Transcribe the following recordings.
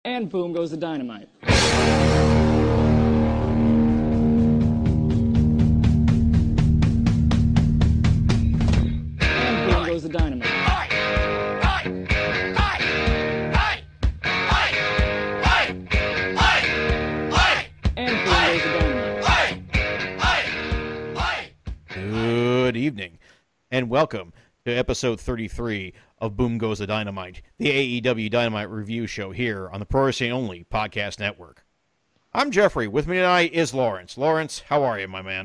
And boom goes the dynamite. And boom goes the dynamite. And boom goes the dynamite. Good evening, and welcome to episode 33 of Boom Goes the Dynamite, the AEW Dynamite review show here on the Pro Wrestling Only Podcast Network. I'm Jeffrey. With me tonight is Lawrence. Lawrence, how are you, my man?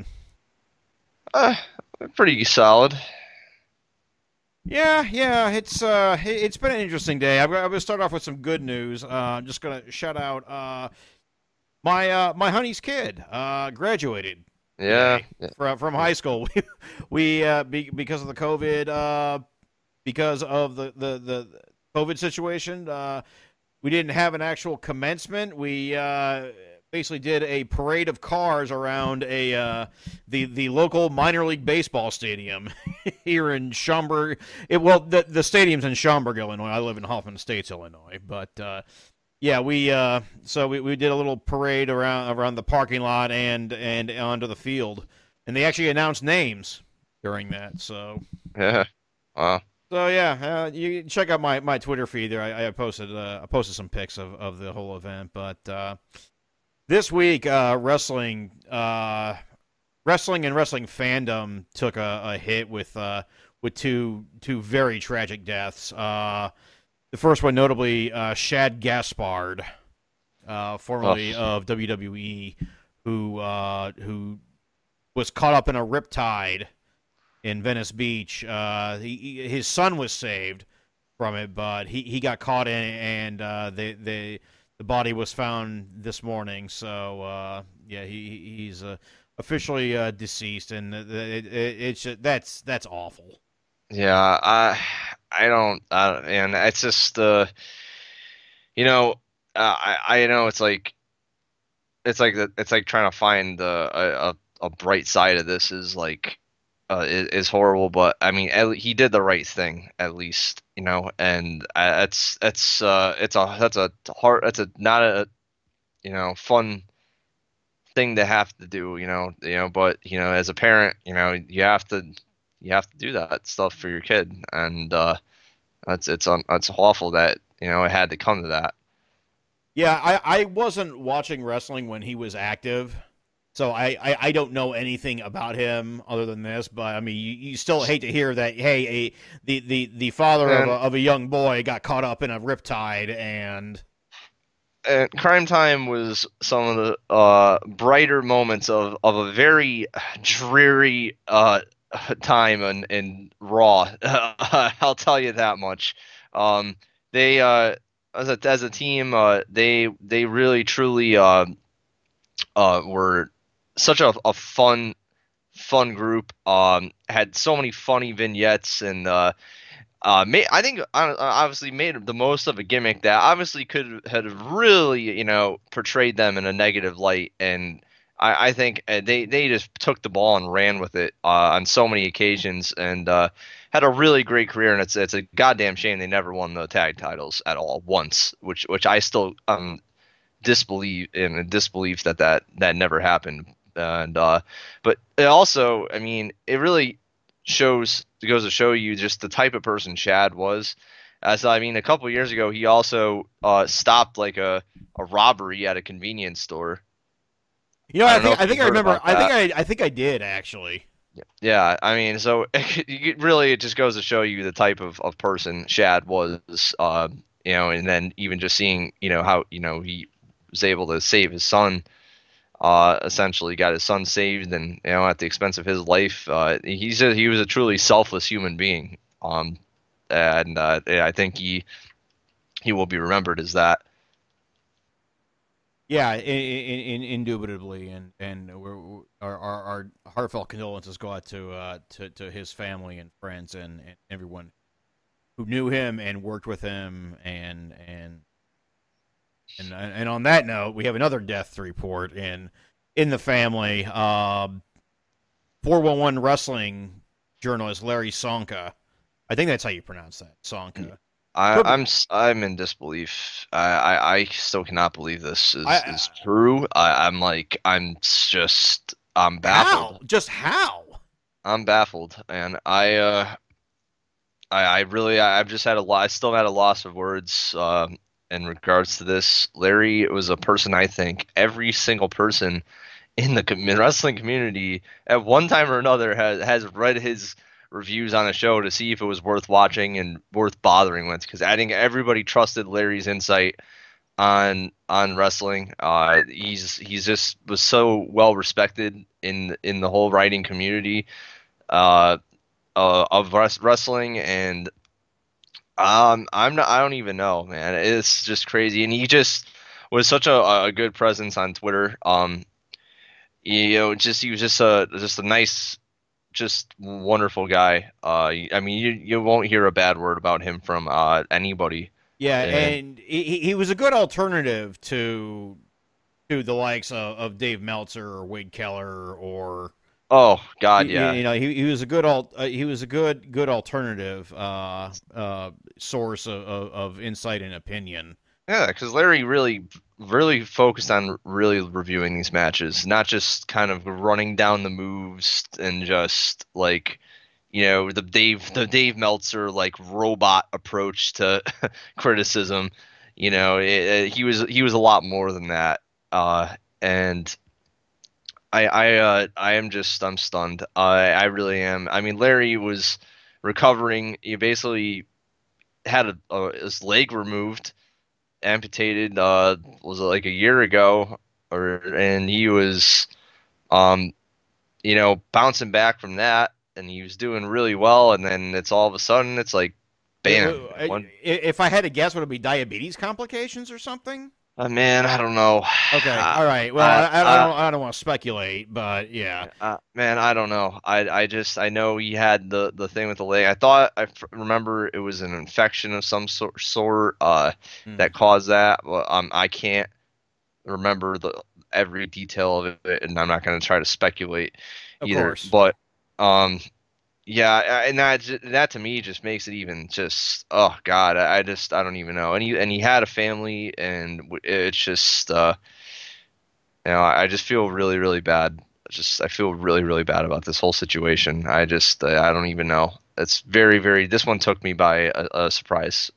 Pretty solid. Yeah, it's been an interesting day. I'm going to start off with some good news. I'm just going to shout out my honey's kid graduated. Yeah. From high school. we because of the COVID because of the COVID situation, we didn't have an actual commencement. We basically did a parade of cars around the local minor league baseball stadium here in Schaumburg. The stadium's in Schaumburg, Illinois. I live in Hoffman Estates, Illinois, but yeah, we did a little parade around the parking lot and onto the field, and they actually announced names during that. So Yeah. Wow. so yeah, you can check out my Twitter feed there. I posted some pics of the whole event. But this week, wrestling and wrestling fandom took a hit with two very tragic deaths. The first one, notably, Shad Gaspard, formerly of WWE, who was caught up in a riptide in Venice Beach. His son was saved from it, but he got caught in it, and the body was found this morning. So yeah, he's officially deceased, and that's awful. Yeah. I don't. And it's just I know it's like trying to find a bright side of this is like is horrible, but I mean he did the right thing at least, and that's not a fun thing to have to do, but as a parent, you have to do that stuff for your kid, and it's awful that it had to come to that. Yeah, I wasn't watching wrestling when he was active, so I don't know anything about him other than this. But I mean, you still hate to hear that. Hey, the father of a young boy got caught up in a riptide, and Crime Time was some of the brighter moments of a very dreary time in Raw. I'll tell you that much. They as a team, they really truly were such a fun group. Had so many funny vignettes, and I think obviously made the most of a gimmick that obviously could have really portrayed them in a negative light, and I think they just took the ball and ran with it on so many occasions, and had a really great career. And it's a goddamn shame they never won the tag titles at all once, which I still disbelief that never happened. And but it also, I mean, it really goes to show you just the type of person Shad was. As I mean, a couple of years ago, he also stopped like a robbery at a convenience store. I think I remember. I think I did actually. Yeah, I mean, so it just goes to show you the type of person Shad was, and then even just seeing, how, he was able to save his son, essentially got his son saved, and, at the expense of his life. He was a truly selfless human being. And I think he will be remembered as that. Yeah, indubitably, and our heartfelt condolences go out to his family and friends and everyone who knew him and worked with him, and on that note, we have another death to report in the family. 411 Wrestling journalist Larry Sonka, I think that's how you pronounce that, Sonka. Could be. I'm in disbelief. I still cannot believe this is I true. I'm how? baffled. Just how? I'm baffled, and I really I've just had a lot. I still had a loss of words in regards to this. Larry was a person I think every single person in the wrestling community at one time or another has read his reviews on a show to see if it was worth watching and worth bothering with, because I think everybody trusted Larry's insight on wrestling. He's just was so well respected in the whole writing community uh, of wrestling, and I don't even know, man. It's just crazy, and he just was such a good presence on Twitter. Just he was just a nice, just wonderful guy. I mean, you won't hear a bad word about him from anybody. Yeah, And and he was a good alternative to the likes of Dave Meltzer or Wade Keller or oh God, yeah, he was a he was a good alternative source of insight and opinion. yeah, because Larry really focused on really reviewing these matches, not just kind of running down the moves and just like the Dave Meltzer like robot approach to criticism. He was a lot more than that. And I'm stunned. I really am. I mean, Larry was recovering. He basically had his leg removed, amputated. Was it like a year ago, and he was um bouncing back from that, and he was doing really well, and then it's all of a sudden it's like, bam. If I had to guess, would it be diabetes complications or something? Man, I don't know. Okay, all right. Well, I don't want to speculate, but yeah. Man, I don't know. I know he had the thing with the leg. Remember it was an infection of some sort that caused that. Well, I can't remember every detail of it, and I'm not going to try to speculate Of either. course. But yeah, and that to me just makes it even just, oh God, I don't even know. And he had a family, and it's just I just feel really really bad. I feel really really bad about this whole situation. I don't even know. It's very very. This one took me by a surprise.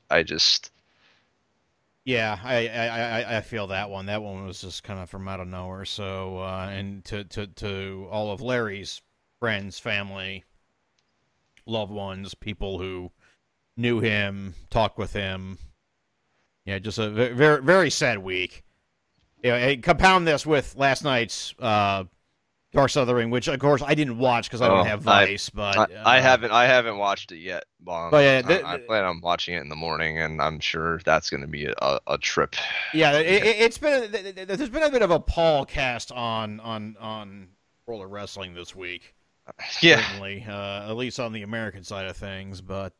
Yeah, I feel that one. That one was just kind of from out of nowhere. So, and to all of Larry's friends, family, loved ones, people who knew him, talked with him. Yeah, just a very very sad week. Yeah, and compound this with last night's Dark Side of the Ring, which of course I didn't watch because I don't have Vice. But I haven't watched it yet. But yeah, I plan on watching it in the morning, and I'm sure that's going to be a trip. Yeah, there's been a bit of a Paul cast on World of Wrestling this week. Yeah, Certainly, at least on the American side of things. But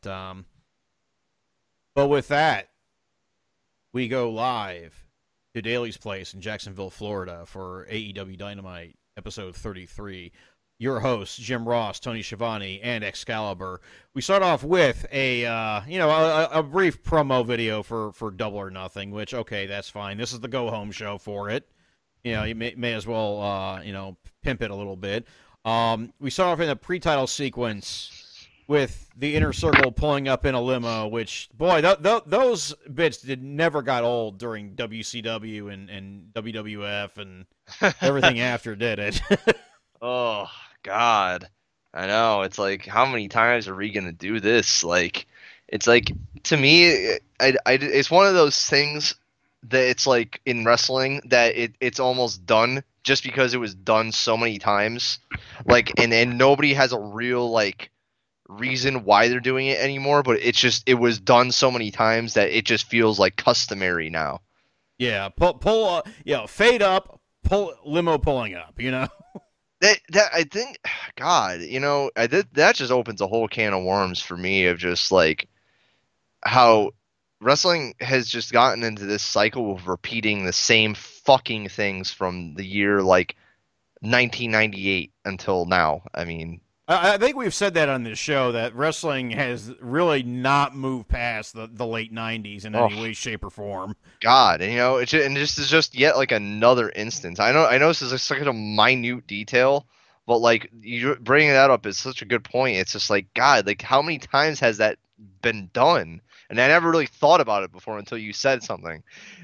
with that, we go live to Daly's Place in Jacksonville, Florida for AEW Dynamite episode 33. Your hosts, Jim Ross, Tony Schiavone, and Excalibur. We start off with a brief promo video for Double or Nothing, which, okay, that's fine. This is the go-home show for it. You may as well, pimp it a little bit. We start off in a pre-title sequence with the Inner Circle pulling up in a limo, which, boy, those bits never got old during WCW and WWF and everything after, did it? Oh, God. I know. It's like, how many times are we going to do this? Like, it's like, to me, it's one of those things that it's like in wrestling that it's almost done just because it was done so many times. Like, and nobody has a real, like, reason why they're doing it anymore, but it was done so many times that it just feels like customary now. Yeah, fade up, limo pulling up, That I think, God, that just opens a whole can of worms for me of just like how wrestling has just gotten into this cycle of repeating the same fucking things from the year like 1998 until now. I mean, I think we've said that on this show that wrestling has really not moved past the late '90s in any way, shape, or form. God, and and this is just yet like another instance. I know this is like such a minute detail, but like you bringing that up is such a good point. It's just like God, like how many times has that been done? And I never really thought about it before until you said something.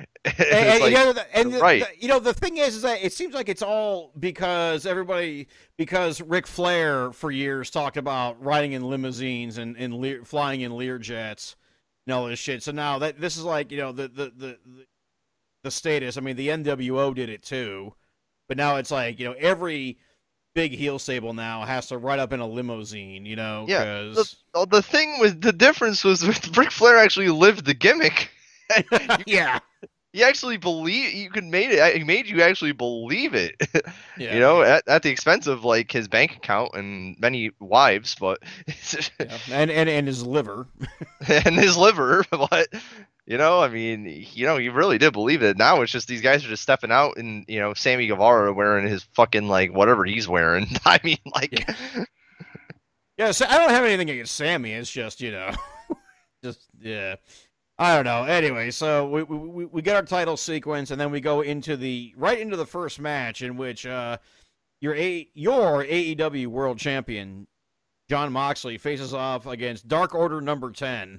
Right. The thing is that it seems like it's all because Ric Flair for years talked about riding in limousines and flying in Learjets and all this shit. So now that this is like the status. I mean, the NWO did it too, but now it's like every big heel stable now has to ride up in a limousine. Yeah. The thing was the difference was Ric Flair actually lived the gimmick. Yeah. You actually believe you could made it. It made you actually believe it. Yeah. At the expense of like his bank account and many wives, but yeah. and his liver and his liver. But I mean, he really did believe it. Now it's just these guys are just stepping out, and Sammy Guevara wearing his fucking like whatever he's wearing. I mean, like, yeah. So I don't have anything against Sammy. It's just just yeah. I don't know. Anyway, so we get our title sequence, and then we go into the first match in which your AEW World Champion Jon Moxley faces off against Dark Order number 10.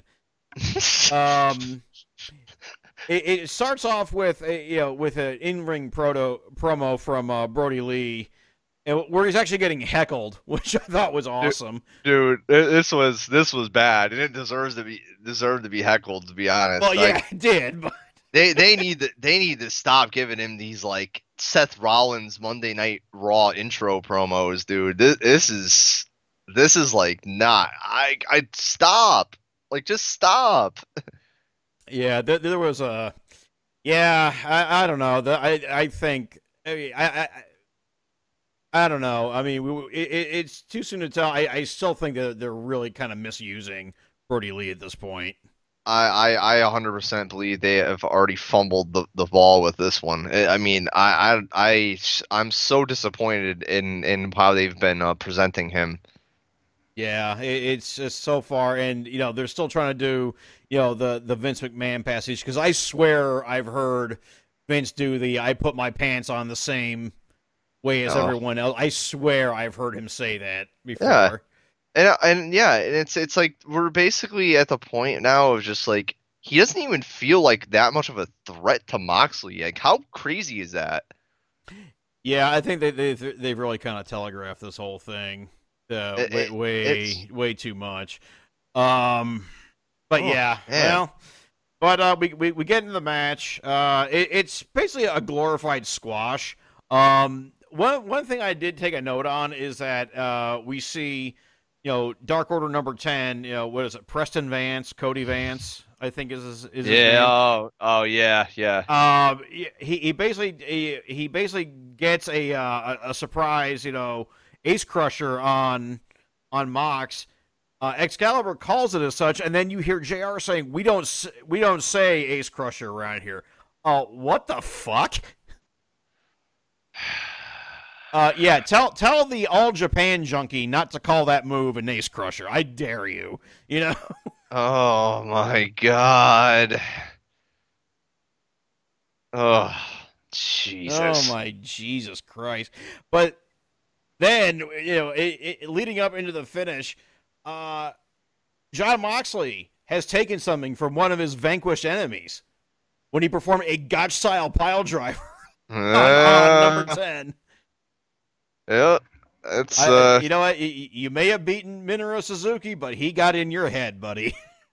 It starts off with an in-ring promo from Brody Lee, where he's actually getting heckled, which I thought was awesome. Dude, this was bad, and it deserved to be heckled, to be honest. Well, yeah, it did. But they need to stop giving him these like Seth Rollins Monday Night Raw intro promos, dude. This is like not. I stop. Like, just stop. Yeah, there was a. Yeah, I don't know. I think. I don't know. I mean, it's too soon to tell. I still think that they're really kind of misusing Brody Lee at this point. I 100% believe they have already fumbled the ball with this one. I mean, I'm so disappointed in how they've been presenting him. Yeah, it's just so far, and they're still trying to do the Vince McMahon passage, because I swear I've heard Vince do the "I put my pants on the same way as everyone else." I swear I've heard him say that before. Yeah. And it's like we're basically at the point now of just like he doesn't even feel like that much of a threat to Moxley. Like, how crazy is that? Yeah, I think they've really kind of telegraphed this whole thing way too much. But yeah, well. But we get into the match. It's basically a glorified squash. One thing I did take a note on is that we see, Dark Order number 10. What is it? Preston Vance, Cody Vance, I think is his name. Oh yeah. He basically gets a surprise, Ace Crusher on Mox. Excalibur calls it as such, and then you hear JR saying, "We don't say Ace Crusher around here." Oh, what the fuck? Yeah, tell the All Japan junkie not to call that move an Ace Crusher. I dare you. Oh my God. Oh, Jesus. Oh my Jesus Christ. But then, leading up into the finish, Jon Moxley has taken something from one of his vanquished enemies when he performed a Gotch-style pile driver on number 10. Yeah, it's you know what? You may have beaten Minoru Suzuki, but he got in your head, buddy.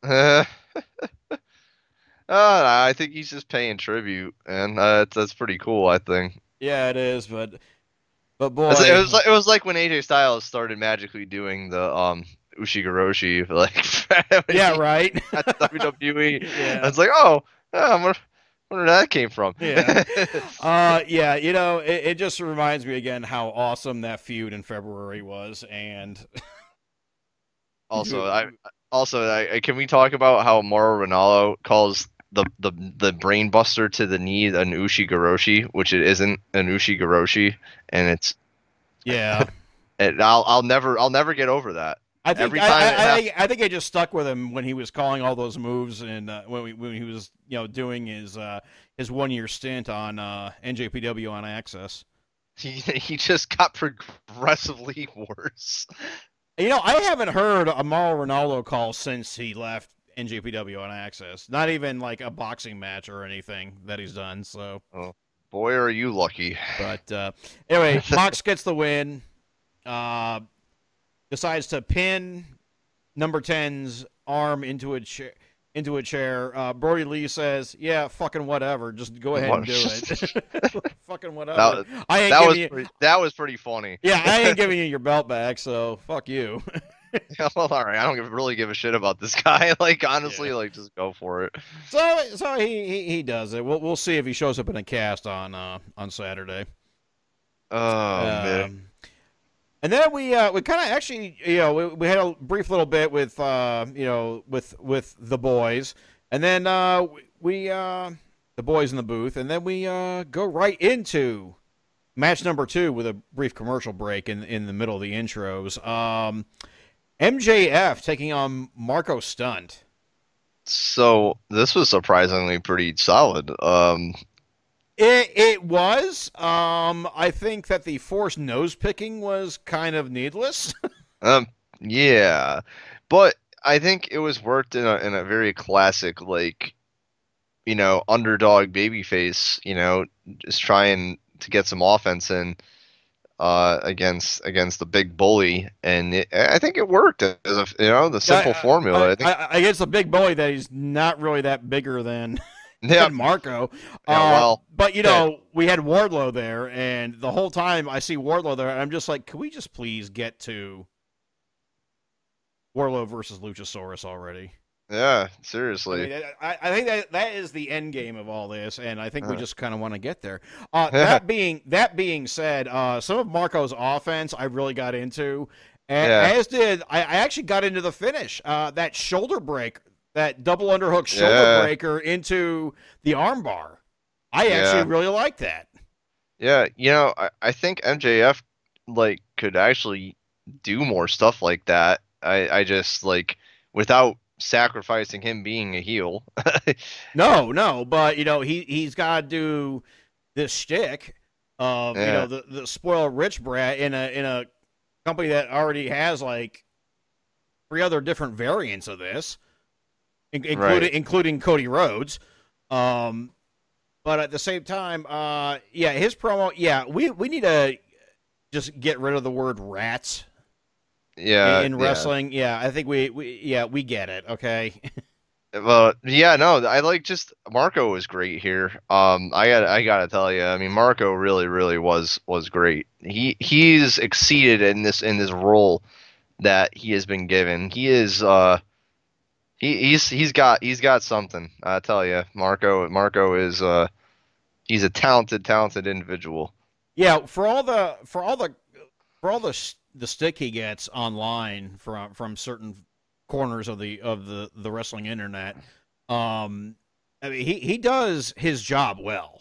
I think he's just paying tribute, and that's pretty cool, I think. Yeah, it is, but boy, it was like when AJ Styles started magically doing the Ushigoroshi, like yeah, right. At WWE. Yeah. It's like, I wonder where that came from. Yeah. Yeah, it just reminds me again how awesome that feud in February was, and also, can we talk about how Mauro Ranallo calls the brain buster to the knee an Ushigoroshi, which it isn't an Ushigoroshi, and it's yeah. And I'll never get over that. I think Every time it happens. I think I just stuck with him when he was calling all those moves and when he was doing his 1 year stint on NJPW on Access. He just got progressively worse. I haven't heard a Mauro Ronaldo call since he left NJPW on Access. Not even like a boxing match or anything that he's done. So, Oh, boy, are you lucky. but anyway, Mox gets the win. Decides to pin number 10's arm into a chair. Brody Lee says, "Yeah, fucking whatever. Just go ahead and do it. Fucking whatever. That was pretty funny. Yeah, I ain't giving you your belt back, so fuck you." Well, all right. I don't really give a shit about this guy. Like, honestly, Yeah. like, just go for it. So he does it. We'll see if he shows up in a cast on Saturday. Oh man. And then we kind of actually we had a brief little bit with with the boys, and then we the boys in the booth, and then we go right into match number 2 with a brief commercial break in the middle of the intros. MJF taking on Marco Stunt. So this was surprisingly pretty solid. It was. I think that the forced nose picking was kind of needless. Yeah, but I think it was worked in a very classic, like, underdog babyface, just trying to get some offense in against the big bully, and I think it worked as the simple formula. I think. I guess the big bully that he's not really that bigger than. Yeah, Marco. Yeah, well, but we had Wardlow there, and the whole time I see Wardlow there, I'm just like, can we just please get to Wardlow versus Luchasaurus already? Yeah, seriously. I think that is the end game of all this, and I think we just kind of want to get there. That being said, some of Marco's offense I really got into, and as did I actually got into the finish. That shoulder break. That double underhook shoulder breaker into the armbar. I actually really like that. Yeah, I think MJF could actually do more stuff like that. I just without sacrificing him being a heel. No, but he's got to do this shtick of the spoiled rich brat in a company that already has 3 other different variants of this. Including Cody Rhodes, but at the same time, his promo, we need to just get rid of the word rats. In wrestling, I think we get it. Okay. Well, no, I Marco was great here. I gotta tell you, I mean, Marco really was great. He's exceeded in this role that he has been given. He is He's got something. I tell you, Marco is he's a talented individual. Yeah, for all the stick he gets online from certain corners of the wrestling internet, I mean, he does his job well.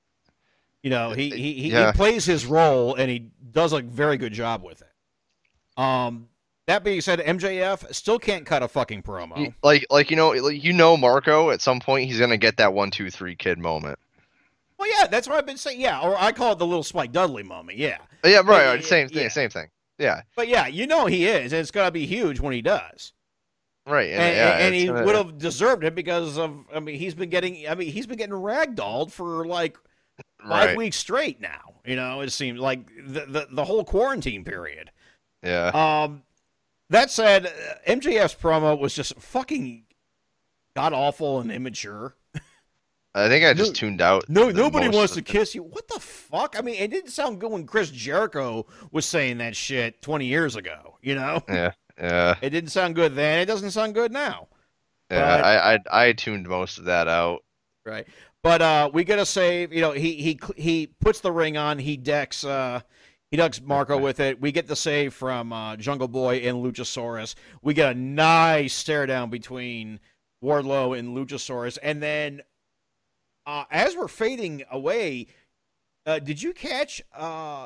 He plays his role and he does a very good job with it. That being said, MJF still can't cut a fucking promo. Marco, at some point he's gonna get that 1, 2, 3 kid moment. Well, yeah, that's what I've been saying. Yeah, or I call it the little Spike Dudley moment. Yeah. Yeah, right. Same thing. Yeah. But yeah, he is, and it's gonna be huge when he does. Right. And he would have deserved it because of. I mean, he's been getting ragdolled for 5 weeks straight now. It seems like the whole quarantine period. Yeah. That said, MJF's promo was just fucking god awful and immature. I think I just tuned out. Nobody wants to kiss you. What the fuck? I mean, it didn't sound good when Chris Jericho was saying that shit 20 years ago. Yeah. It didn't sound good then. It doesn't sound good now. Yeah, I tuned most of that out. Right, but we get a save. He puts the ring on. He decks. He ducks Marco with it. We get the save from Jungle Boy and Luchasaurus. We get a nice stare down between Wardlow and Luchasaurus. And then as we're fading away, did you catch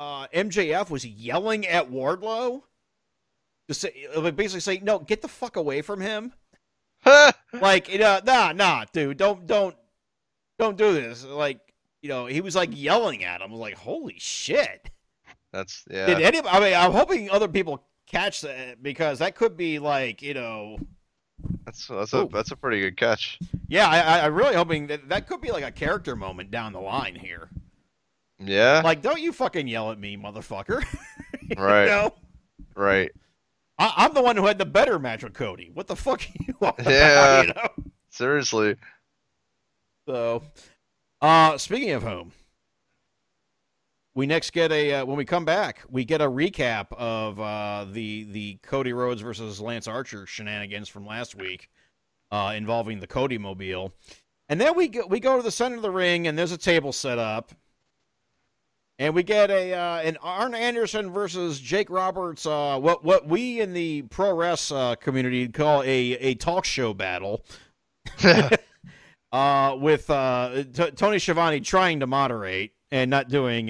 MJF was yelling at Wardlow to say, basically saying, "No, get the fuck away from him." Like, nah, dude, don't do this. Like, he was like yelling at him. I was like, holy shit. That's yeah. I mean, I'm hoping other people catch that, because that could be like, That's a pretty good catch. Yeah, I'm really hoping that could be like a character moment down the line here. Yeah. Like, don't you fucking yell at me, motherfucker. Right. Right. I'm the one who had the better match with Cody. What the fuck are you all Yeah. about, Seriously. So, speaking of whom, we next get when we come back, we get a recap of the Cody Rhodes versus Lance Archer shenanigans from last week, involving the Cody Mobile, and then we go to the center of the ring, and there's a table set up, and we get an Arn Anderson versus Jake Roberts, what we in the pro wrestling community call a talk show battle, with Tony Schiavone trying to moderate and not doing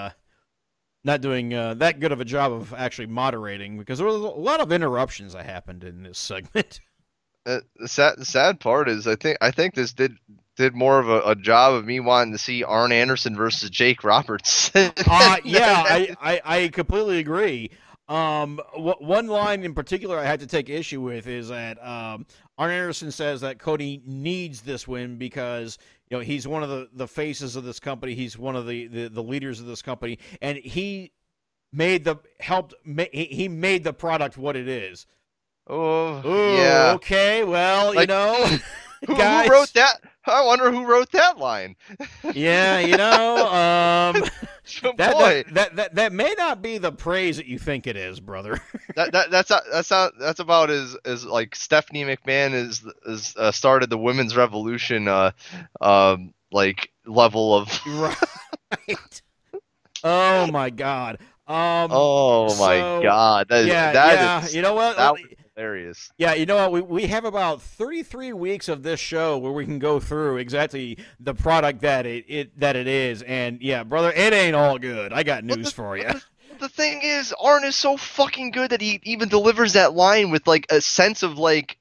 that good of a job of actually moderating, because there was a lot of interruptions that happened in this segment. The sad part is I think this did more of a job of me wanting to see Arn Anderson versus Jake Roberts. Yeah, I completely agree. One line in particular I had to take issue with is that Arn Anderson says that Cody needs this win because he's one of the faces of this company. He's one of the leaders of this company, and he made the product what it is. Oh, ooh, yeah. Okay, well, like, who wrote that? I wonder who wrote that line. Yeah, Boy, that may not be the praise that you think it is, brother. that's about as like Stephanie McMahon is started the women's revolution like level of right. Oh my god. Oh my god. That is, you know what? That was hilarious. Yeah, you know what? We have about 33 weeks of this show where we can go through exactly the product that it is, and yeah, brother, it ain't all good. I got news for you. The thing is, Arn is so fucking good that he even delivers that line with like a sense of like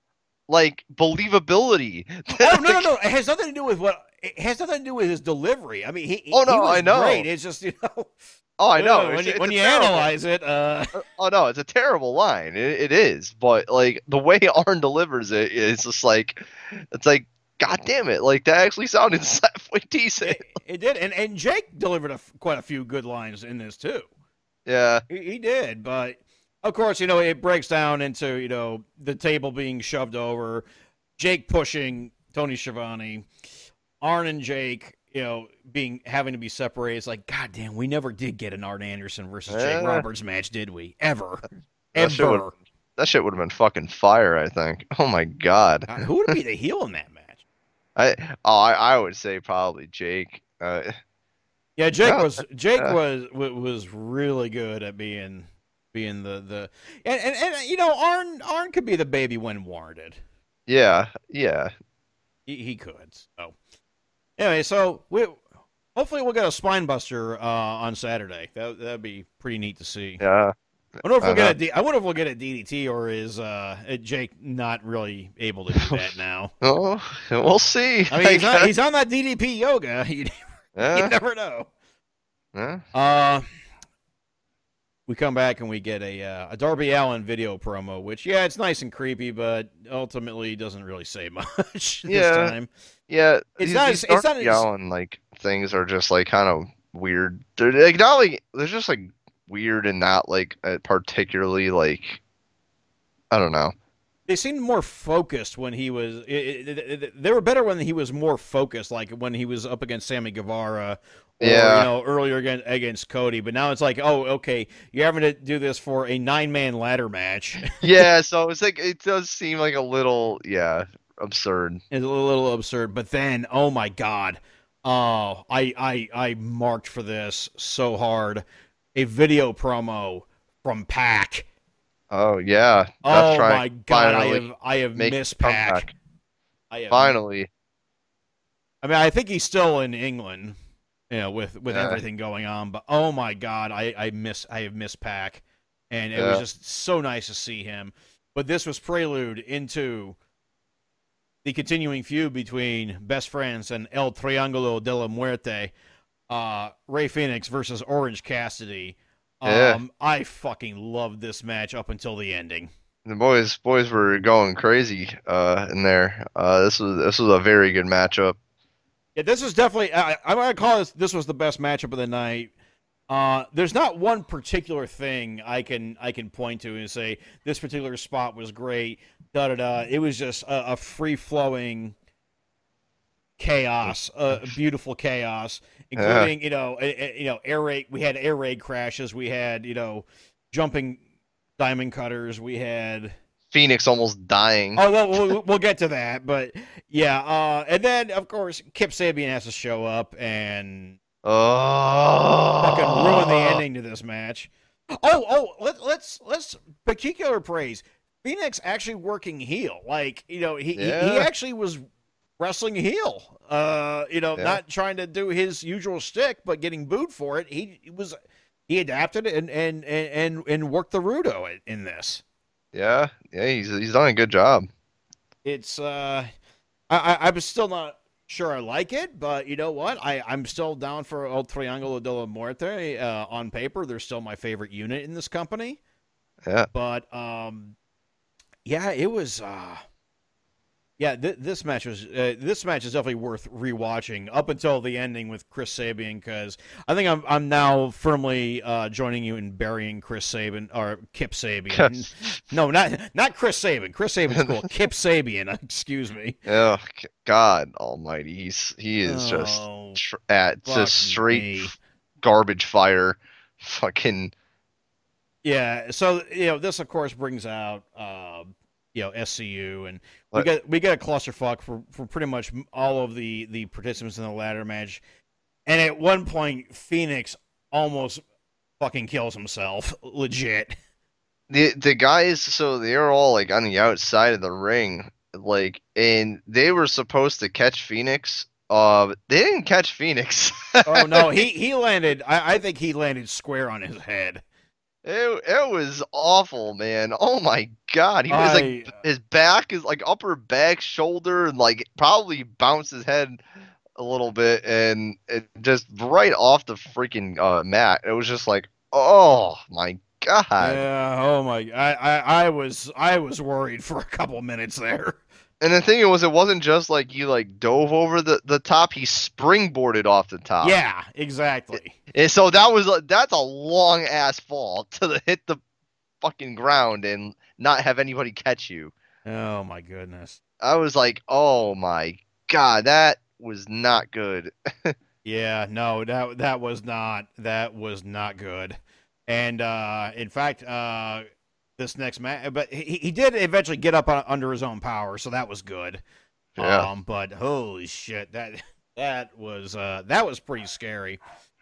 believability. Oh no! It has nothing to do with it has nothing to do with his delivery. I mean, he was I know. great. It's just Oh, I know. When you analyze it, oh no, it's a terrible line. It is, but like the way Arn delivers it, it's just like, it's like, god damn it, like that actually sounded halfway decent. It did, and Jake delivered quite a few good lines in this too. Yeah, he did, but of course, it breaks down into the table being shoved over, Jake pushing Tony Schiavone, Arn and Jake. Having to be separated. It's like, god damn, we never did get an Arn Anderson versus Jake Roberts match, did we? Ever. That shit would have been fucking fire, I think. Oh my god. Who would be the heel in that match? I would say probably Jake. Yeah, Jake was really good at being the and Arn could be the baby when warranted. Yeah. He could. So anyway, so hopefully we'll get a spine buster on Saturday. That'd be pretty neat to see. Yeah. I wonder if we'll get a DDT, or is Jake not really able to do that now? Oh, we'll see. I mean, he's on that DDP yoga. You never know. Yeah. We come back and we get a Darby Allin video promo, which it's nice and creepy, but ultimately doesn't really say much this time. Yeah, it's not Allin like things are just like kind of weird. They're like not like they're just like weird and not like particularly like, I don't know. They seemed more focused when he was. They were better when he was more focused, like when he was up against Sammy Guevara, or earlier against Cody. But now it's like, oh, okay, you're having to do this for a 9-man ladder match. Yeah, so it's like it does seem like a little, absurd. It's a little absurd. But then, oh my god, I marked for this so hard. A video promo from Pac. Oh yeah! Oh my god! I have missed Pac. Finally. I mean, I think he's still in England. with Yeah. everything going on. But oh my God, I have missed Pac, and it was Yeah. just so nice to see him. But this was prelude into the continuing feud between Best Friends and El Triángulo de la Muerte, Ray Phoenix versus Orange Cassidy. Yeah. I fucking loved this match up until the ending. The boys were going crazy in there. This was a very good matchup. Yeah, this is definitely. I'm gonna call this was the best matchup of the night. There's not one particular thing I can point to and say this particular spot was great. Da da da. It was just a free flowing chaos, beautiful chaos, including air raid. We had air raid crashes. We had jumping diamond cutters. We had. Phoenix almost dying. Oh, we'll get to that, but yeah, and then of course Kip Sabian has to show up and fucking ruin the ending to this match. Let's particular praise Phoenix actually working heel, like he actually was wrestling heel. Not trying to do his usual shtick, but getting booed for it. He adapted and worked the Rudo in this. Yeah, he's done a good job. It's I'm still not sure I like it, but you know what? I'm still down for El Triángulo de la Muerte. On paper, they're still my favorite unit in this company. Yeah. But yeah, it was. This match is definitely worth rewatching up until the ending with Chris Sabian, because I think I'm now firmly joining you in burying Chris Sabian or Kip Sabian. No, not Chris Sabian. Chris Sabian's cool. Kip Sabian, excuse me. Oh God Almighty, he is just straight garbage fire, fucking. Yeah, so this of course brings out SCU, and we get a clusterfuck for pretty much all of the participants in the ladder match. And at one point, Phoenix almost fucking kills himself, legit. The guys, so they're all like on the outside of the ring, like, and they were supposed to catch Phoenix. They didn't catch Phoenix. Oh no, he landed. I think he landed square on his head. It was awful, man. Oh my God. He was like, his back is like upper back, shoulder, and like probably bounced his head a little bit, and it just right off the freaking mat. It was just like, oh my God. Yeah. Oh my. I was worried for a couple minutes there. And the thing was, it wasn't just like you like dove over the top; he springboarded off the top. Yeah, exactly. And so that's a long ass fall to hit the fucking ground and not have anybody catch you. Oh my goodness. I was like, oh my God, that was not good. Yeah, no, that was not good. And in fact, this next match, but he did eventually get up under his own power, so that was good. Yeah. But holy shit, that was pretty scary.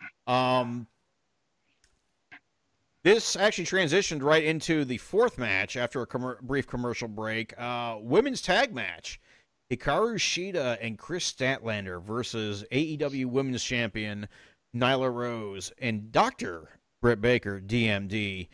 This actually transitioned right into the fourth match after a brief commercial break. Women's tag match: Hikaru Shida and Chris Statlander versus AEW Women's Champion Nyla Rose and Dr. Britt Baker, DMD.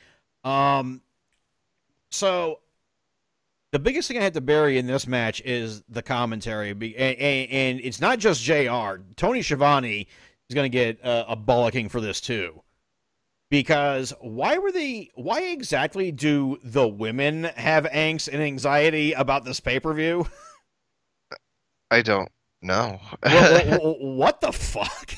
So the biggest thing I had to bury in this match is the commentary, and it's not just JR. Tony Schiavone is going to get a bollocking for this too, because why exactly do the women have angst and anxiety about this pay-per-view? I don't know. What the fuck?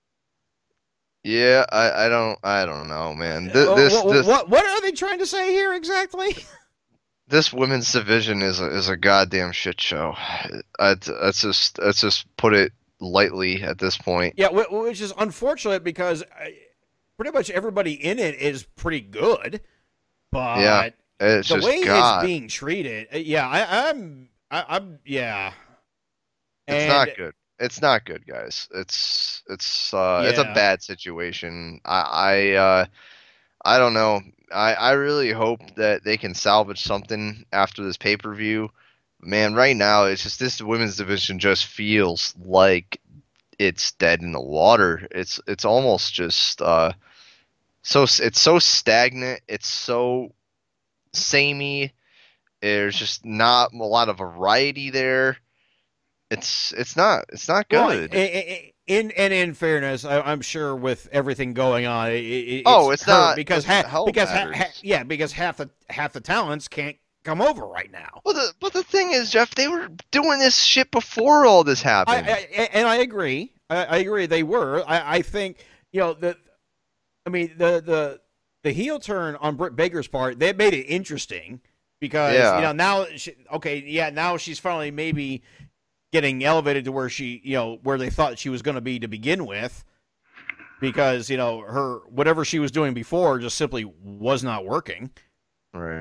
Yeah, I don't know, man. What are they trying to say here exactly? This women's division is a goddamn shit show. Let's just put it lightly at this point. Yeah, which is unfortunate because pretty much everybody in it is pretty good, but yeah, it's the way God. it's being treated, I'm yeah. It's not good. It's not good, guys. It's a bad situation. I don't know. I really hope that they can salvage something after this pay-per-view. Man, right now it's just this women's division just feels like it's dead in the water. It's almost just it's so stagnant. It's so samey. There's just not a lot of variety there. It's not Well, good. in fairness, I'm sure with everything going on, Oh, it's it's hurt not because doesn't help matters. yeah, because half the talents can't come over right now. But the thing is, Jeff, they were doing this shit before all this happened. And I agree. I agree they were. I think I mean the heel turn on Britt Baker's part, they made it interesting because Yeah. now she's finally maybe getting elevated to where where they thought she was going to be to begin with, because her whatever she was doing before just simply was not working. Right.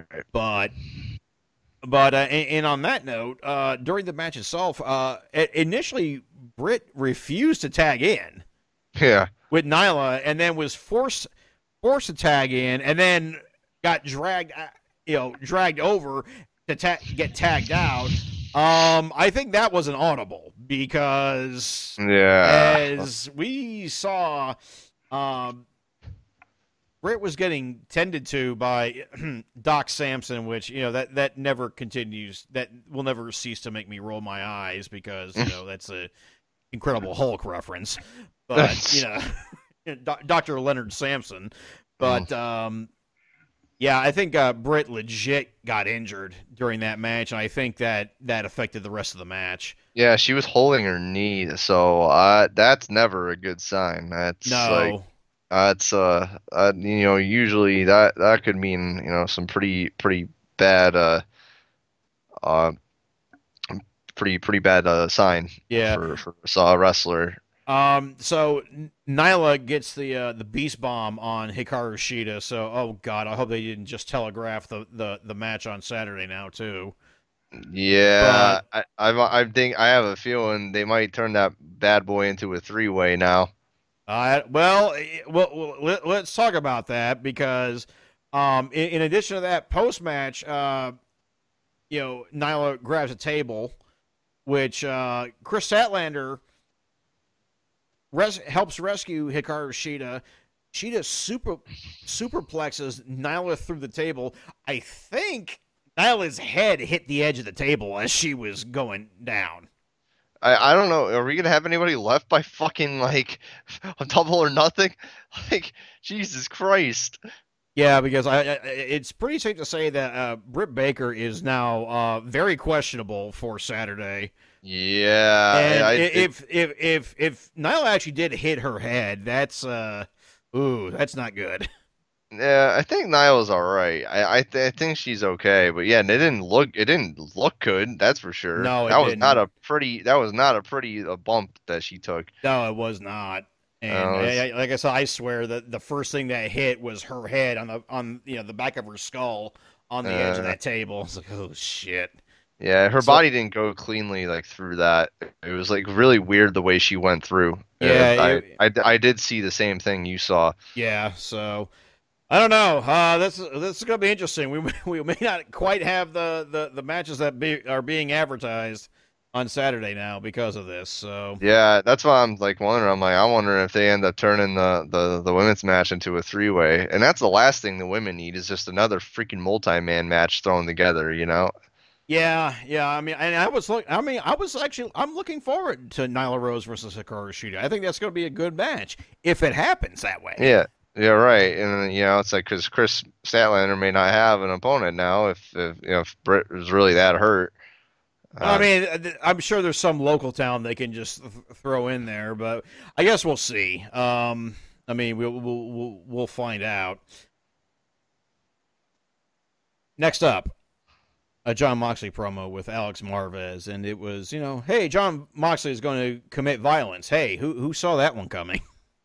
And on that note, during the match itself, initially Britt refused to tag in Yeah. with Nyla, and then was forced to tag in, and then got dragged over to get tagged out. I think that was an audible because Yeah. as we saw, Britt was getting tended to by Doc Samson, which that never continues. That will never cease to make me roll my eyes because that's a Incredible Hulk reference. But Dr. Leonard Samson. But yeah, I think Britt legit got injured during that match, and I think that affected the rest of the match. Yeah, she was holding her knee, so that's never a good sign. That's No. that's usually that could mean some pretty bad uh pretty bad sign Yeah. for a wrestler. So Nyla gets the beast bomb on Hikaru Shida. So, oh god, I hope they didn't just telegraph the match on Saturday now too. Yeah, I think I have a feeling they might turn that bad boy into a three-way now. Well, let's talk about that because, in addition to that, post match, Nyla grabs a table, which Chris Statlander helps rescue Hikaru Shida. Shida superplexes Nyla through the table. I think Nyla's head hit the edge of the table as she was going down. I don't know. Are we gonna have anybody left by fucking like a double or nothing? Like Jesus Christ. Yeah, because it's pretty safe to say that Britt Baker is now very questionable for Saturday. Yeah. And if Nyla actually did hit her head, that's that's not good. Yeah, I think Niall's all right. I think she's okay, but yeah, it didn't look good. That's for sure. No, that it was didn't. not a pretty bump that she took. No, it was not. And like I said, I swear that the first thing that hit was her head on the back of her skull on the edge of that table. It's like, oh shit. Yeah, her body didn't go cleanly like through that. It was like really weird the way she went through. Yeah, I did see the same thing you saw. Yeah, so I don't know. This is gonna be interesting. We may not quite have the matches that are being advertised on Saturday now because of this. So yeah, that's why I'm like wondering. I wonder if they end up turning the women's match into a three-way, and that's the last thing the women need is just another freaking multi-man match thrown together. Yeah. I mean, and I'm looking forward to Nyla Rose versus Hikaru Shida. I think that's going to be a good match if it happens that way. Yeah, right. And it's like because Chris Statlander may not have an opponent now if Britt was really that hurt. I mean, I'm sure there's some local town they can just throw in there, but I guess we'll see. I mean, we'll find out. Next up, a Jon Moxley promo with Alex Marvez, and it was, hey, Jon Moxley is going to commit violence. Hey, who saw that one coming?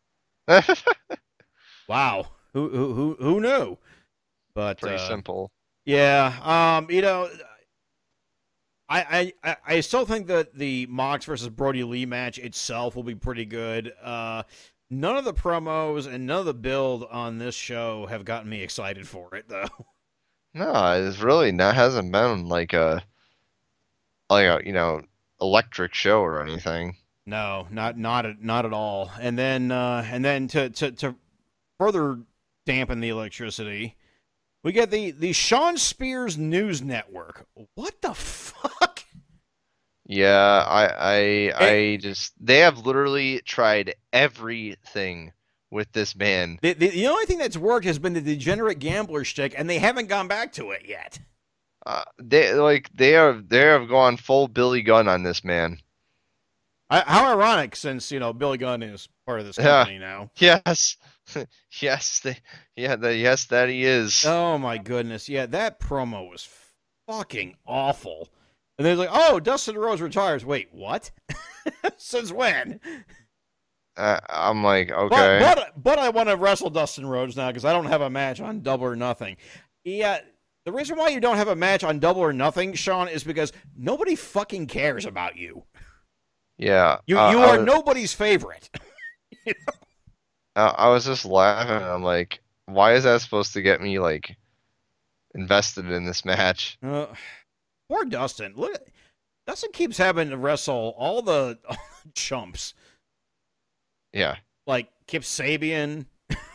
Wow, who knew? But pretty simple. Yeah, I still think that the Mox versus Brody Lee match itself will be pretty good. None of the promos and none of the build on this show have gotten me excited for it, though. No, it's really not. Hasn't been like a electric show or anything. No, not at all. And then to further dampen the electricity, we get the Sean Spears News Network. What the fuck? Yeah, I just they have literally tried everything with this man. The only thing that's worked has been the degenerate gambler shtick, and they haven't gone back to it yet. They have gone full Billy Gunn on this man. How ironic, since Billy Gunn is part of this company now. Yes, yes, that he is. Oh my goodness, yeah, that promo was fucking awful. And they're like, "Oh, Dustin Rhodes retires." Wait, what? Since when? I'm like, okay. But I want to wrestle Dustin Rhodes now because I don't have a match on Double or Nothing. Yeah, the reason why you don't have a match on Double or Nothing, Sean, is because nobody fucking cares about you. Yeah, you are nobody's favorite. I was just laughing. I'm like, why is that supposed to get me like invested in this match? Poor Dustin. Look, Dustin keeps having to wrestle all the chumps. Yeah. Like Kip Sabian.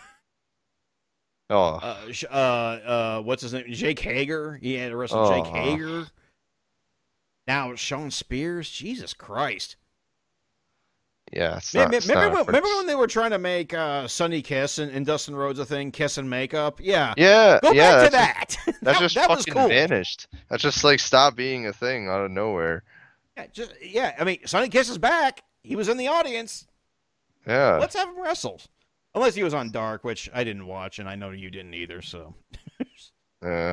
What's his name? Jake Hager. He had to wrestle Jake Hager. Now Sean Spears. Jesus Christ. Yeah. Remember when they were trying to make Sonny Kiss and Dustin Rhodes a thing, Kiss and Makeup? Yeah. Yeah. Go back to that. That just that fucking was cool. vanished. That just like stopped being a thing out of nowhere. Yeah. I mean, Sonny Kiss is back. He was in the audience. Yeah. Let's have him wrestle. Unless he was on Dark, which I didn't watch, and I know you didn't either. So. Yeah.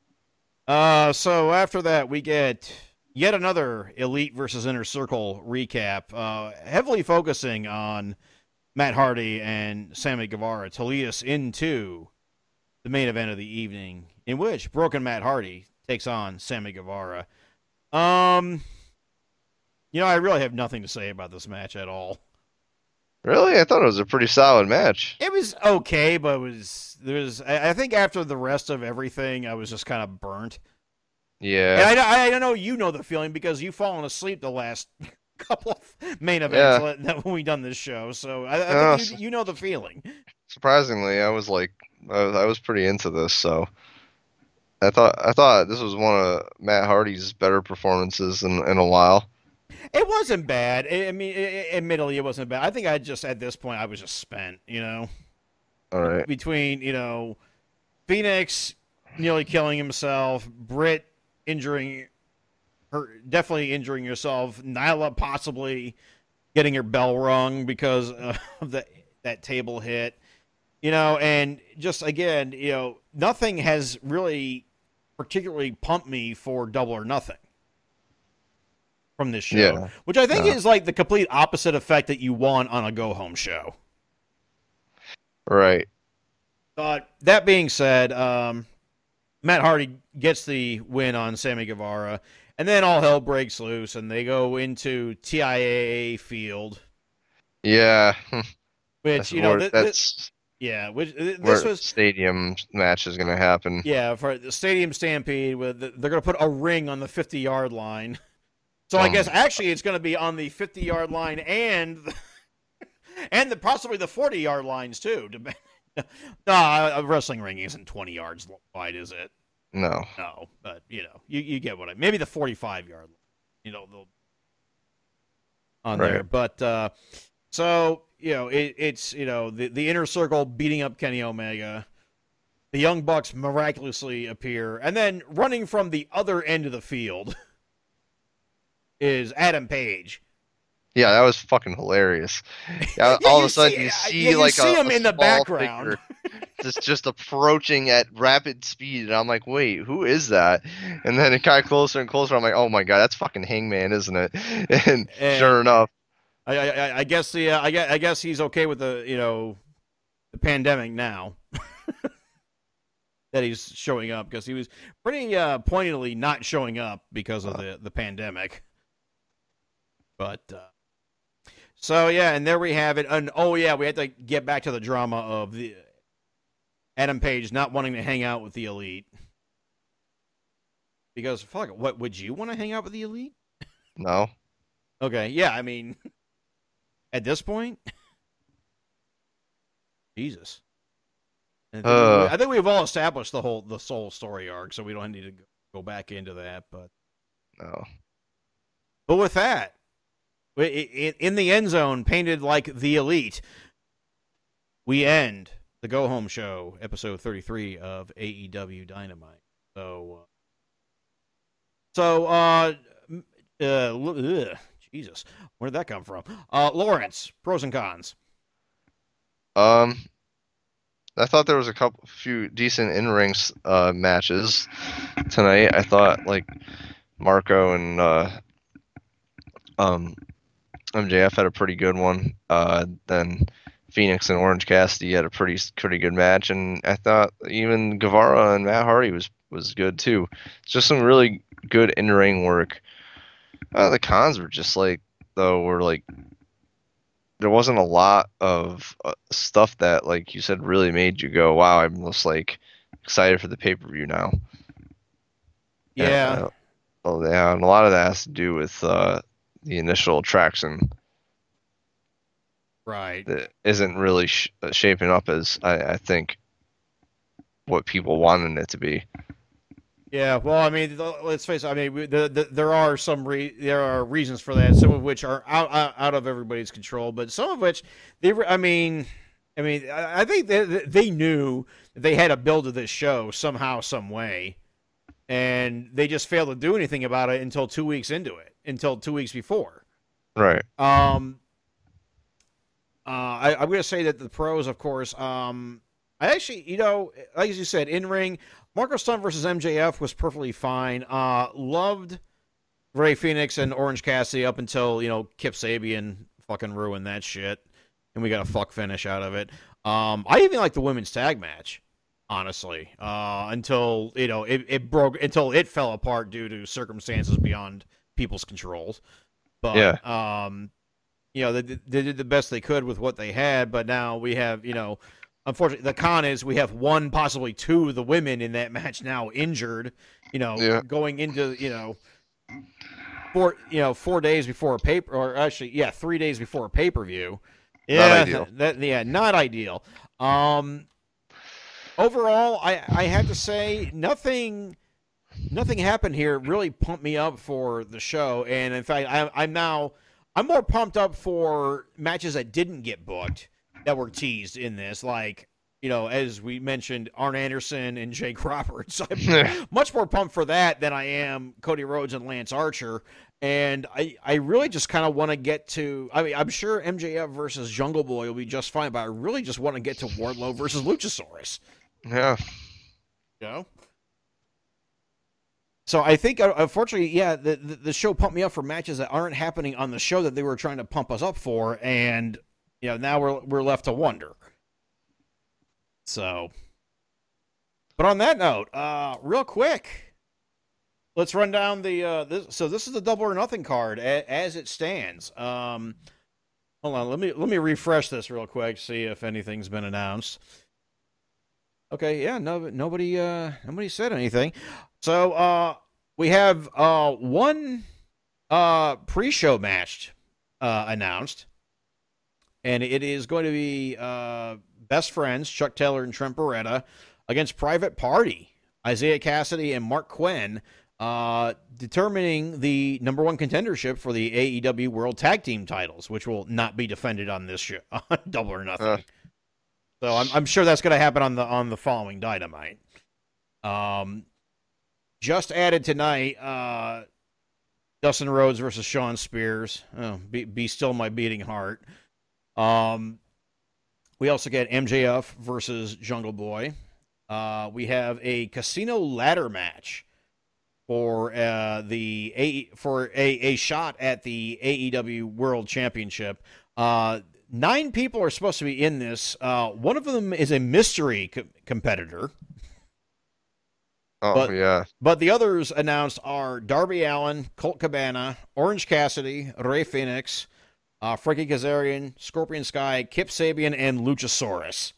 So after that, we get yet another Elite versus Inner Circle recap, heavily focusing on Matt Hardy and Sammy Guevara to lead us into the main event of the evening, in which Broken Matt Hardy takes on Sammy Guevara. I really have nothing to say about this match at all. Really? I thought it was a pretty solid match. It was okay, but I think after the rest of everything, I was just kind of burnt. Yeah. And I know you know the feeling because you've fallen asleep the last couple of main events that when we done this show. So I think you know the feeling. Surprisingly, I was pretty into this. So I thought this was one of Matt Hardy's better performances in a while. It wasn't bad. I mean, admittedly, it wasn't bad. I think at this point, I was just spent, All right. Between, Phoenix nearly killing himself, Britt definitely injuring herself, Nyla possibly getting her bell rung because of that table hit, and just, again, nothing has really particularly pumped me for Double or Nothing from this show, which I think is like the complete opposite effect that you want on a go-home show. Right. That being said, Matt Hardy gets the win on Sammy Guevara, and then all hell breaks loose, and they go into TIAA Field. Yeah. Which, this was stadium match is going to happen. Yeah, for the Stadium Stampede, they're going to put a ring on the 50-yard line. So I guess actually it's going to be on the 50-yard line and possibly the 40-yard lines too. No, a wrestling ring isn't 20 yards wide, is it? No, but you get what maybe the 45-yard line, on right there. But so it's the Inner Circle beating up Kenny Omega. The Young Bucks miraculously appear, and then running from the other end of the field is Adam Page. Yeah, that was fucking hilarious. All of a sudden, you see him in the background, just approaching at rapid speed, and I'm like, wait, who is that? And then it got closer and closer. I'm like, oh my god, that's fucking Hangman, isn't it? And sure enough, I guess I guess he's okay with the pandemic now. That he's showing up, because he was pretty pointedly not showing up because of the pandemic. But so yeah, and there we have it. And we had to get back to the drama of the Adam Page not wanting to hang out with the Elite, because fuck, what would you want to hang out with the Elite? No. Okay, yeah, I mean, at this point. Jesus. I think we've all established the soul story arc, so we don't need to go back into that. But No. But with that, in the end zone, painted like the elite, we end the Go Home Show, episode 33 of AEW Dynamite. Jesus, where did that come from? Lawrence, pros and cons. I thought there was a few decent in-ring matches tonight. I thought like Marco and MJF had a pretty good one. Then Phoenix and Orange Cassidy had a pretty good match, and I thought even Guevara and Matt Hardy was good too. It's just some really good in-ring work. The cons were just there wasn't a lot of stuff that, like you said, really made you go, wow, I'm just like excited for the pay-per-view now. Yeah. And a lot of that has to do with the initial attraction. Right. That isn't really shaping up as I think what people wanted it to be. Yeah, well, I mean, let's face it. I mean, there are there are reasons for that. Some of which are out of everybody's control, but some of which I think they knew that they had to build to this show somehow, some way, and they just failed to do anything about it until 2 weeks into it, until 2 weeks before. Right. I'm going to say that the pros, of course. I actually, like as you said, in ring. Marco Stunt versus MJF was perfectly fine. Loved Rey Fenix and Orange Cassidy up until, Kip Sabian fucking ruined that shit. And we got a fuck finish out of it. I even like the women's tag match, honestly. Until, it broke, until it fell apart due to circumstances beyond people's controls. But, yeah. They did the best they could with what they had, but now we have, unfortunately, the con is we have one, possibly two of the women in that match now injured, going into, 4 days before a paper, or actually, 3 days before a pay-per-view. Yeah, not ideal. Not ideal. Overall, I have to say nothing happened here really pumped me up for the show, and in fact, I'm more pumped up for matches that didn't get booked, that were teased in this, like, as we mentioned, Arn Anderson and Jake Roberts. I'm much more pumped for that than I am Cody Rhodes and Lance Archer. And I really just kind of want to get to, I mean, I'm sure MJF versus Jungle Boy will be just fine, but I really just want to get to Wardlow versus Luchasaurus. Yeah. So I think, unfortunately, the show pumped me up for matches that aren't happening on the show that they were trying to pump us up for, and now we're left to wonder. So, but on that note, real quick, let's run down the. So this is the Double or Nothing card as it stands. Hold on, let me refresh this real quick, see if anything's been announced. Okay, yeah, nobody said anything. So we have one pre-show match announced. And it is going to be best friends, Chuck Taylor and Trent Beretta, against Private Party, Isaiah Cassidy and Mark Quinn, determining the number one contendership for the AEW World Tag Team titles, which will not be defended on this show, on Double or Nothing. So I'm sure that's going to happen on the following Dynamite. Just added tonight, Dustin Rhodes versus Shawn Spears. Oh, be still my beating heart. We also get MJF versus Jungle Boy. We have a casino ladder match for a shot at the AEW World Championship. 9 people are supposed to be in this. One of them is a mystery competitor. But the others announced are Darby Allin, Colt Cabana, Orange Cassidy, Rey Fenix, Frankie Kazarian, Scorpion Sky, Kip Sabian, and Luchasaurus.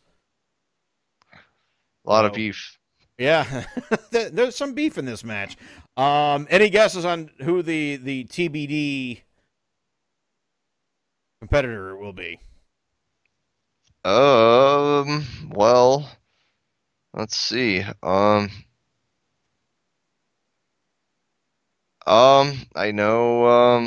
A lot of beef. Yeah, there's some beef in this match. Any guesses on who the TBD competitor it will be? Well, let's see. I know,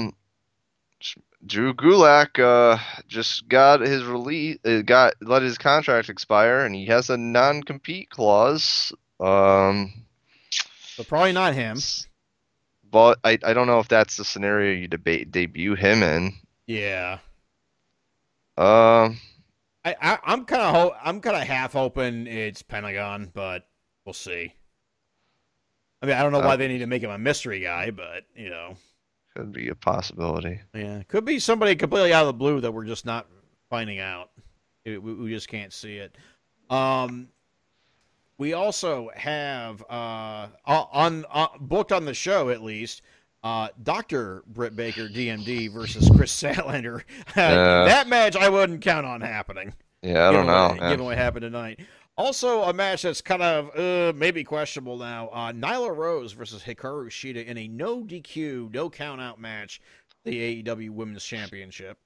Drew Gulak just got his release, let his contract expire, and he has a non-compete clause. So probably not him. But I don't know if that's the scenario you debut him in. Yeah. Um, I'm kind of half hoping it's Pentagon, but we'll see. I mean, I don't know why they need to make him a mystery guy, but could be a possibility. yeah, could be somebody completely out of the blue that we're just not finding out. We just can't see it. We also have booked on the show at least. Dr. Britt Baker, DMD versus Chris Statlander. That match I wouldn't count on happening. Yeah, I don't know. Given what happened tonight. Also, a match that's kind of maybe questionable now. Nyla Rose versus Hikaru Shida in a no DQ, no count out match, the AEW Women's Championship.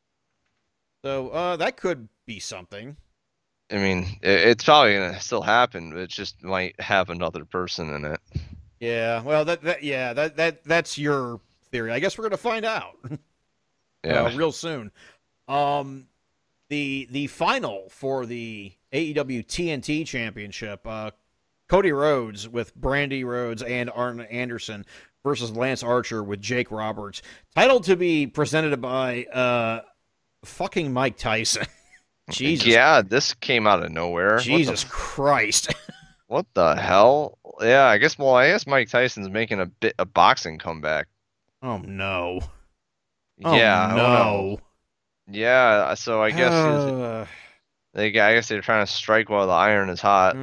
So that could be something. I mean, it's probably gonna still happen, but it just might have another person in it. Yeah, well, that's your theory. I guess we're gonna find out. Yeah, real soon. The final for the AEW TNT Championship, Cody Rhodes with Brandy Rhodes and Arn Anderson versus Lance Archer with Jake Roberts. Title to be presented by fucking Mike Tyson. Jesus. Yeah, this came out of nowhere. Jesus Christ. What the hell? Yeah, I guess Mike Tyson's making a boxing comeback. Oh no. Yeah. Oh no. Yeah, so I guess I guess they're trying to strike while the iron is hot.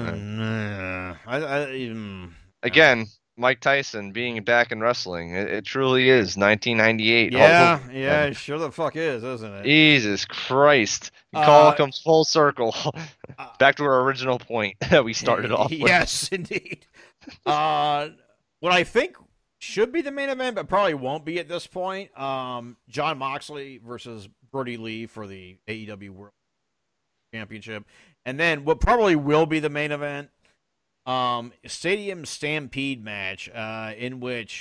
Again, Mike Tyson being back in wrestling, it truly is 1998. Yeah, it sure the fuck is, isn't it? Jesus Christ. It all comes full circle. Back to our original point that we started off with. Yes, indeed. What I think should be the main event, but probably won't be at this point, Jon Moxley versus Brody Lee for the AEW World Championship. And then what probably will be the main event, Stadium Stampede match, in which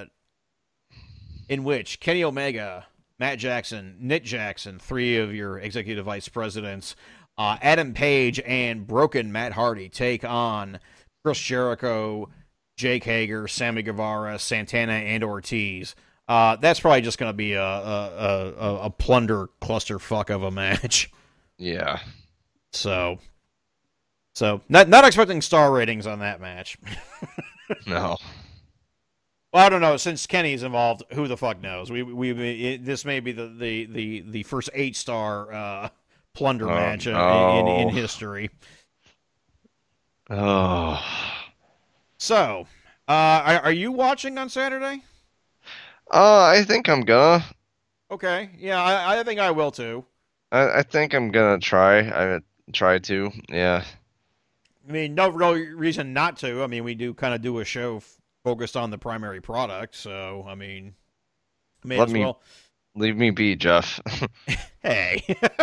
Kenny Omega, Matt Jackson, Nick Jackson, three of your executive vice presidents, Adam Page, and Broken Matt Hardy take on Chris Jericho, Jake Hager, Sammy Guevara, Santana, and Ortiz. That's probably just going to be a plunder clusterfuck of a match. Yeah. So not expecting star ratings on that match. No. Well, I don't know. Since Kenny's involved, who the fuck knows? This may be the first 8-star plunder match in history. Oh. So, are you watching on Saturday? I think I'm gonna. Okay. Yeah, I think I will too. I think I'm gonna try. I try to. Yeah. I mean, no real reason not to. I mean, we do kind of do a show focused on the primary product, so I mean, leave me be, Jeff. Hey.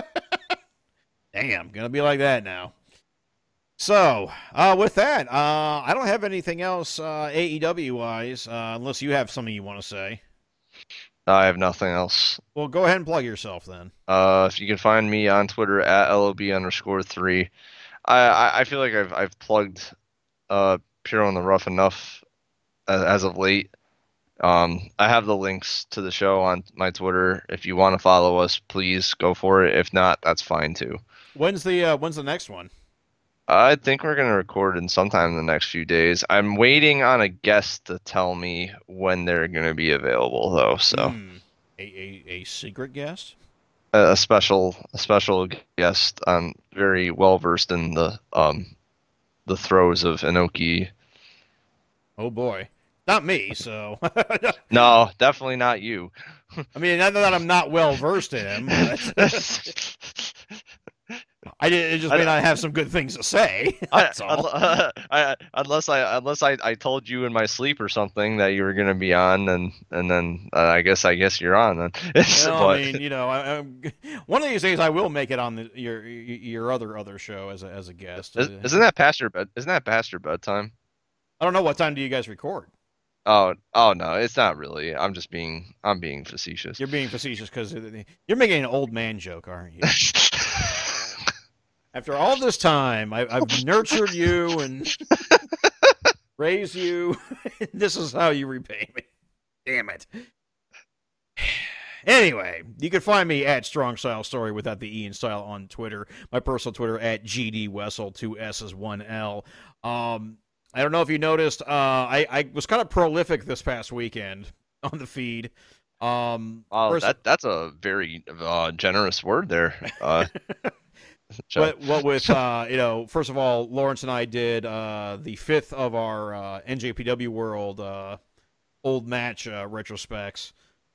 Damn, gonna be like that now. So, with that, I don't have anything else AEW-wise, unless you have something you want to say. I have nothing else. Well, go ahead and plug yourself then. If you can find me on Twitter at LOB_3. I feel like I've plugged Pure on the Rough enough as of late. I have the links to the show on my Twitter. If you want to follow us, please go for it. If not, that's fine too. When's the next one? I think we're going to record in sometime in the next few days. I'm waiting on a guest to tell me when they're going to be available, though. So, a secret guest, a special guest. I'm very well versed in the throes of Inoki. Oh boy, not me. So no, definitely not you. I mean, not that I'm not well versed in him. But I did. It just may not have some good things to say. That's all. Unless I told you in my sleep or something that you were gonna be on, and then I guess you're on then. Well, I mean, one of these days I will make it on your other show as a guest. Isn't that past your bed? Isn't that past your bedtime? I don't know, what time do you guys record? Oh no, it's not really. I'm being facetious. You're being facetious because you're making an old man joke, aren't you? After all this time, I've nurtured you and raised you. This is how you repay me. Damn it. Anyway, you can find me at Strong Style Story without the E in style on Twitter. My personal Twitter at GD Wessel, 2 S's, 1 L. I don't know if you noticed, I was kind of prolific this past weekend on the feed. That's a very generous word there. But what with first of all, Lawrence and I did the 5th of our NJPW World old match retrospects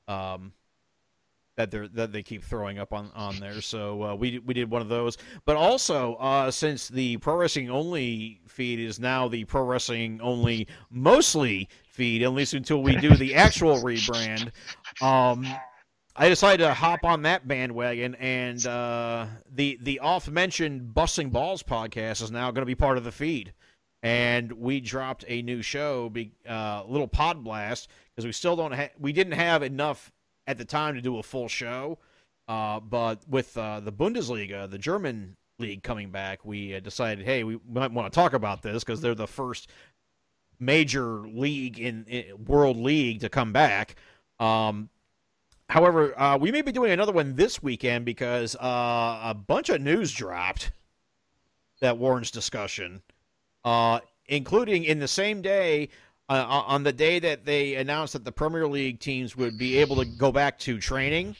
that they keep throwing up on there. So we did one of those. But also since the Pro Wrestling Only feed is now the Pro Wrestling Only Mostly feed, at least until we do the actual rebrand. I decided to hop on that bandwagon, and the oft-mentioned Busting Balls podcast is now going to be part of the feed. And we dropped a new show, Little Pod Blast, because we didn't have enough at the time to do a full show. But with the Bundesliga, the German league coming back, we decided, hey, we might want to talk about this because they're the first major league in world league to come back. However, we may be doing another one this weekend because a bunch of news dropped that warrants discussion, including in the same day, on the day that they announced that the Premier League teams would be able to go back to training,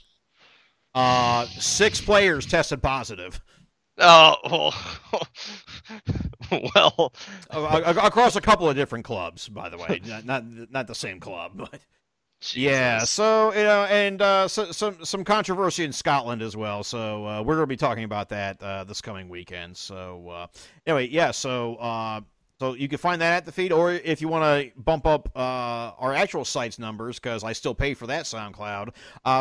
6 players tested positive. Oh, well, across a couple of different clubs, by the way, not the same club, but. Jesus. Yeah, so and some controversy in Scotland as well. So we're going to be talking about that this coming weekend. So anyway, yeah. So you can find that at the feed, or if you want to bump up our actual site's numbers, because I still pay for that SoundCloud.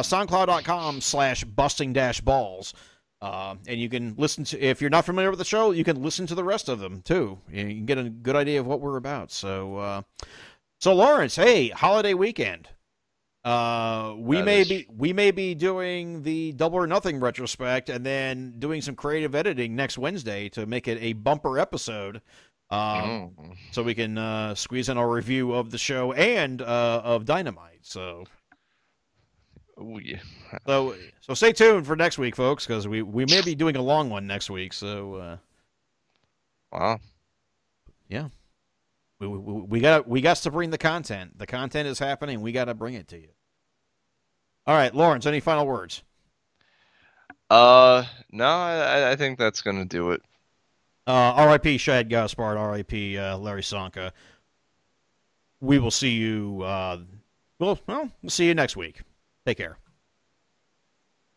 SoundCloud.com/busting-balls. And you can listen to, if you're not familiar with the show, you can listen to the rest of them too. You can get a good idea of what we're about. So Lawrence, hey, holiday weekend. We may be doing the Double or Nothing retrospect and then doing some creative editing next Wednesday to make it a bumper episode. So we can squeeze in our review of the show and of Dynamite. So, yeah. So stay tuned for next week, folks, because we may be doing a long one next week. So, wow, yeah. We got to bring the content. The content is happening. We got to bring it to you. All right, Lawrence, any final words? No, I think that's gonna do it. R.I.P. Shad Gaspard. R.I.P. Larry Sanka. We will see you. We'll see you next week. Take care.